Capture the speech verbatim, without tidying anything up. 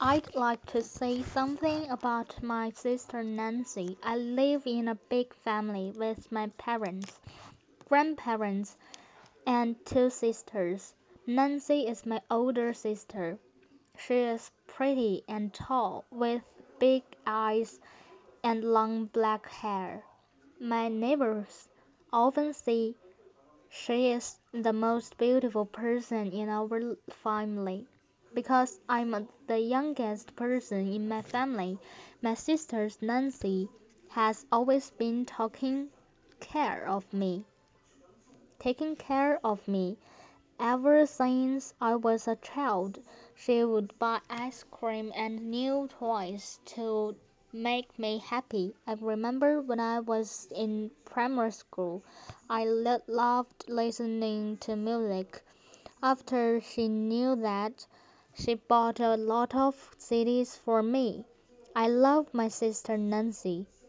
I'd like to say something about my sister Nancy. I live in a big family with my parents, grandparents, and two sisters. Nancy is my older sister. She is pretty and tall, with big eyes and long black hair. My neighbors often say she is the most beautiful person in our family. Because I'm the youngest person in my family, my sister Nancy has always been taking care of me, taking care of me ever since I was a child. She would buy ice cream and new toys to make me happy. I remember when I was in primary school, I lo- loved listening to music. After she knew that, she bought a lot of C Ds for me. I love my sister Nancy.